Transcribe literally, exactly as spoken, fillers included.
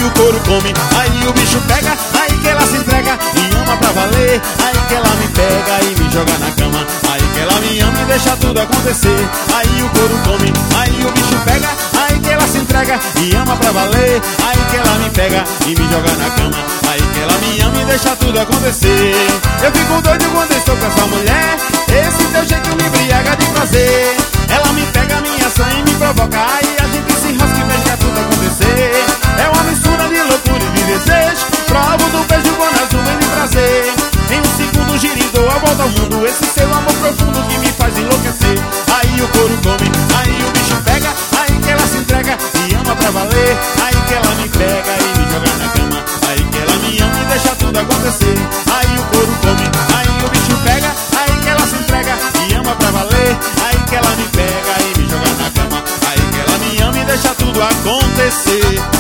aí o couro come, aí o bicho pega, aí que ela se entrega e ama pra valer. Aí que ela me pega e me joga na cama, aí que ela me ama e deixa tudo acontecer. Aí o couro come, aí o bicho pega, aí que ela se entrega e ama pra valer. Aí que ela me pega e me joga na cama, aí que ela me ama e deixa tudo acontecer. Eu fico doido quando estou com essa mulher, esse teu jeito me embriaga de prazer. Ela me pega minha sangue e me provoca, aí a gente se rasca e deixa tudo acontecer. É uma mistura de loucura e de desejo, provo do beijo quando as nuvens de prazer. Em um segundo giro e dou a volta ao mundo, esse seu amor profundo que me faz enlouquecer. Aí o couro come, aí o bicho pega, aí que ela se entrega e ama pra valer. Aí que ela me pega e me joga na cama, aí que ela me ama e deixa tudo acontecer. Aí o couro come, aí o bicho pega, aí que ela se entrega e ama pra valer. Aí que ela me pega e me joga na cama, aí que ela me ama e deixa tudo acontecer.